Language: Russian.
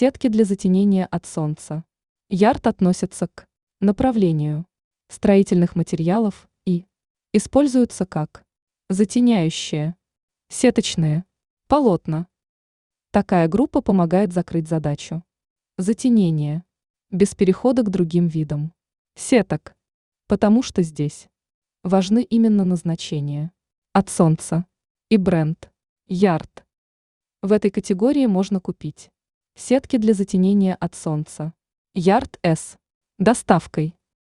Сетки для затенения от солнца. Ярд относятся к направлению строительных материалов и используются как затеняющие сеточные полотна. Такая группа помогает закрыть задачу затенения без перехода к другим видам сеток, потому что здесь важны именно назначения от солнца и бренд Ярд. В этой категории можно купить сетки для затенения от солнца Ярд С доставкой